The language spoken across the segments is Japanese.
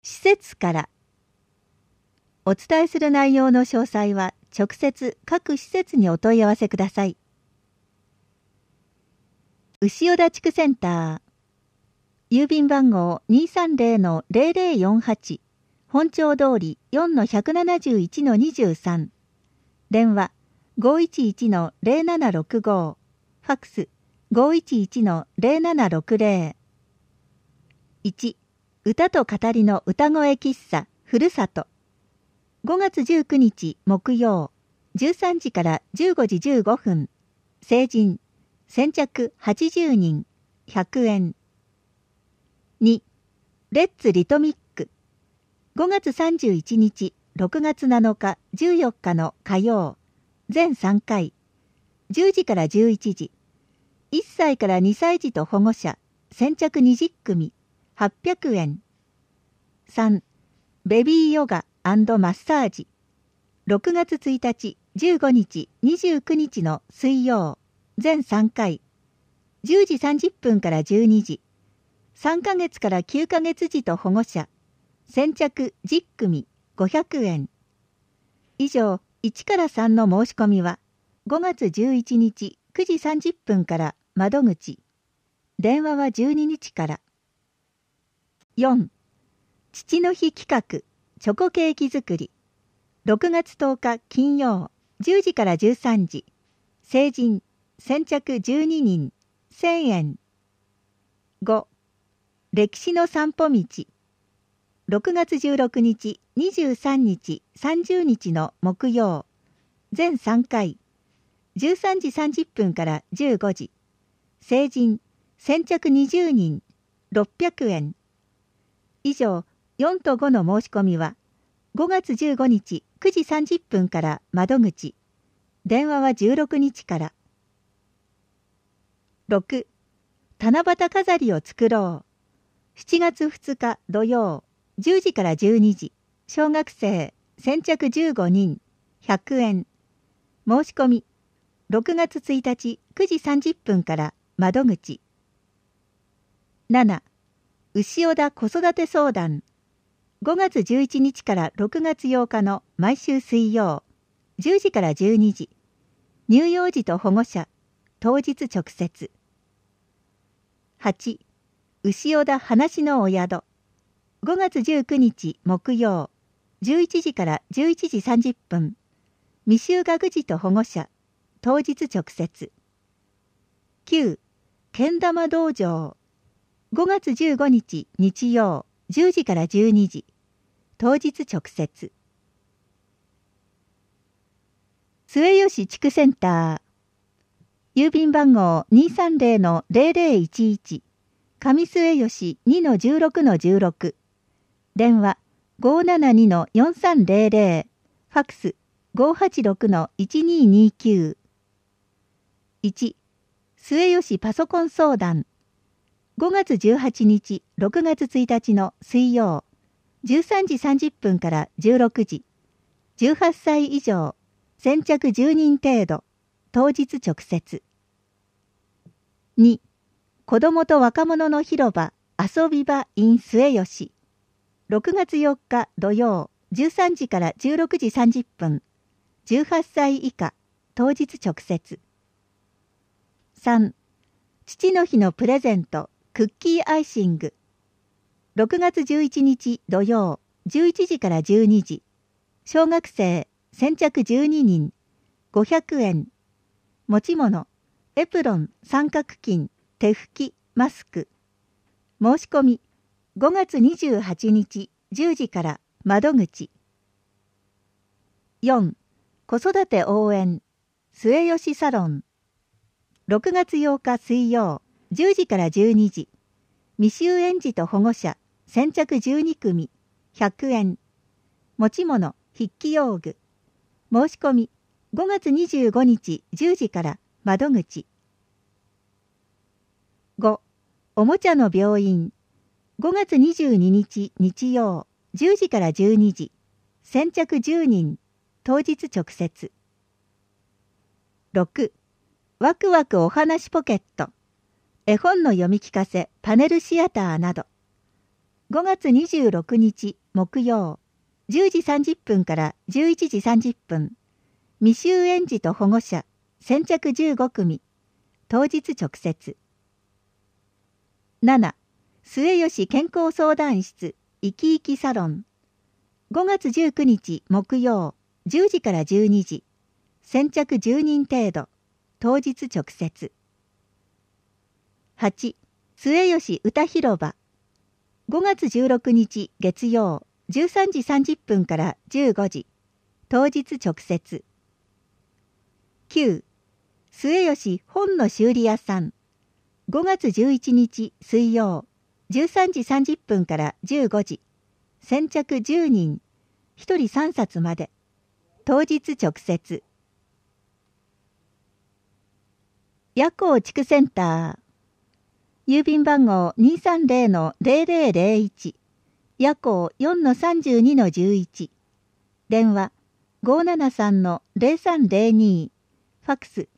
施設からお伝えする内容の詳細は直接各施設にお問い合わせください。牛尾田地区センター郵便番号 230-0048 本町通り 4-171-23 電話 511-0765 ファックス 511-0760 1. 歌と語りの歌声喫茶ふるさと5月19日木曜13時から15時15分成人先着80人100円。2. レッツリトミック5月31日6月7日14日の火曜全3回10時から11時1歳から2歳児と保護者先着20組800円。3. ベビーヨガ&マッサージ6月1日15日29日の水曜全3回10時30分から12時3ヶ月から9ヶ月児と保護者先着10組500円。以上1から3の申し込みは5月11日9時30分から窓口電話は12日から。4. 父の日企画チョコケーキ作り6月10日金曜10時から13時成人先着12人1000円。5. 歴史の散歩道6月16日23日30日の木曜全3回13時30分から15時成人先着20人600円。以上4と5の申し込みは5月15日9時30分から窓口電話は16日から。6. 七夕飾りを作ろう7月2日土曜10時から12時小学生先着15人100円。申し込み6月1日9時30分から窓口。7. 牛尾田子育て相談5月11日から6月8日の毎週水曜10時から12時乳幼児と保護者当日直接。8. 牛尾田話のお宿5月19日木曜11時から11時30分未就学児と保護者当日直接。9. けん玉道場5月15日日曜10時から12時当日直接。末吉地区センター郵便番号 230-0011 上末吉 2-16-16 電話 572-4300 ファックス 586-1229 1. 末吉パソコン相談5月18日6月1日の水曜13時30分から16時18歳以上先着10人程度当日直接。2. 子どもと若者の広場遊び場 in 末吉6月4日土曜13時から16時30分18歳以下当日直接。3. 父の日のプレゼントクッキーアイシング6月11日土曜11時から12時小学生先着12人500円。持ち物エプロン三角巾手拭きマスク申し込み5月28日10時から窓口。4. 子育て応援末吉サロン6月8日水曜10時から12時未就園児と保護者先着12組100円。持ち物筆記用具申し込み5月25日10時から窓口。5. おもちゃの病院5月22日日曜10時から12時先着10人当日直接。6. ワクワクお話ポケット絵本の読み聞かせパネルシアターなど 5月26日木曜、10時30分から11時30分、未就園児と保護者、先着15組、当日直接。7、末吉健康相談室、いきいきサロン。5月19日木曜、10時から12時、先着10人程度、当日直接。8、末吉歌広場。5月16日月曜、13時30分から15時、当日直接。9、末吉本の修理屋さん。5月11日水曜、13時30分から15時、先着10人、1人3冊まで、当日直接。夜光地区センター。郵便番号 230-0001、夜光 4-32-11、電話 573-0302、ファックス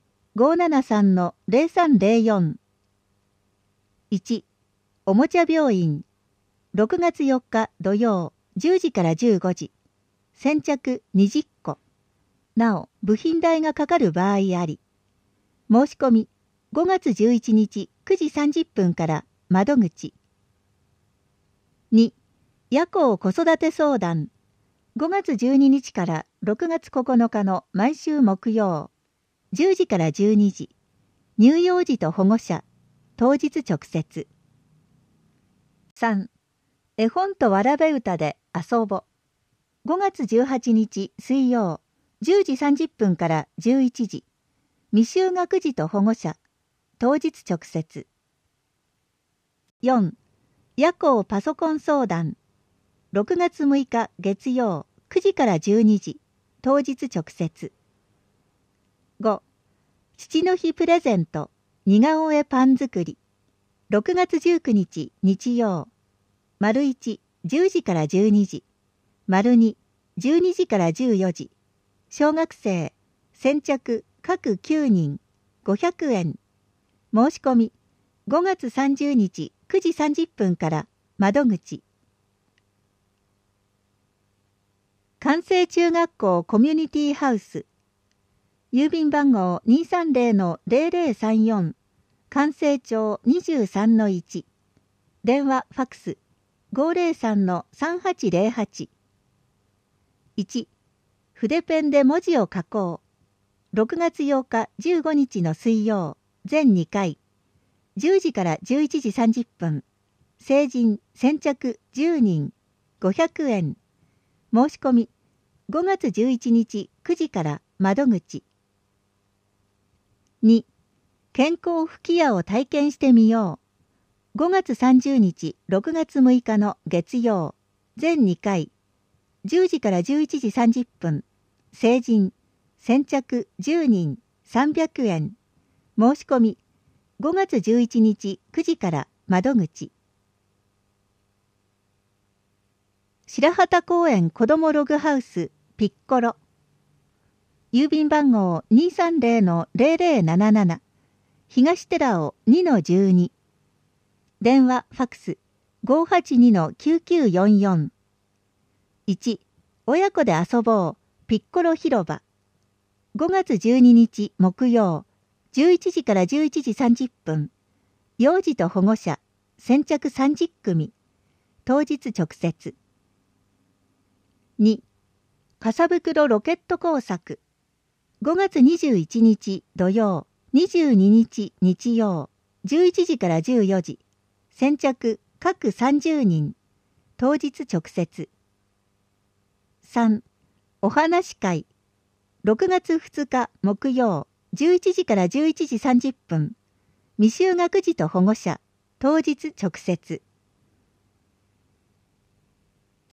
573-0304。1、おもちゃ病院。6月4日土曜、10時から15時、先着20個。なお、部品代がかかる場合あり。申し込み、5月11日9時30分から窓口。2、夜光子育て相談。5月12日から6月9日の毎週木曜、10時から12時、乳幼児と保護者、当日直接。3、絵本とわらべ歌で遊ぼ。5月18日水曜、10時30分から11時、未就学児と保護者、当日直接。4、夜光パソコン相談。6月6日月曜、9時から12時、当日直接。5、父の日プレゼント、似顔絵パン作り。6月19日日曜、丸1、10時から12時、丸2、12時から14時、小学生、先着各9人、500円。申し込み、5月30日9時30分から窓口。関西中学校コミュニティハウス。郵便番号 230-0034、関西町 23-1。電話ファックス 503-3808。1、筆ペンで文字を書こう。6月8日15日の水曜、全2回、10時から11時30分、成人先着10人、500円。申し込み、5月11日9時から窓口。2、健康吹き矢を体験してみよう。5月30日、6月6日の月曜、全2回、10時から11時30分、成人先着10人、300円。申し込み、5月11日9時から窓口。白畑公園子どもログハウスピッコロ。郵便番号 230-0077、東寺尾 2-12。電話ファックス 582-9944。1、親子で遊ぼうピッコロ広場。5月12日木曜、11時から11時30分、幼児と保護者、先着30組、当日直接。2、笠袋ロケット工作。5月21日土曜、22日日曜、11時から14時、先着各30人、当日直接。3、お話会。6月2日木曜、11時から11時30分、未就学児と保護者、当日直接。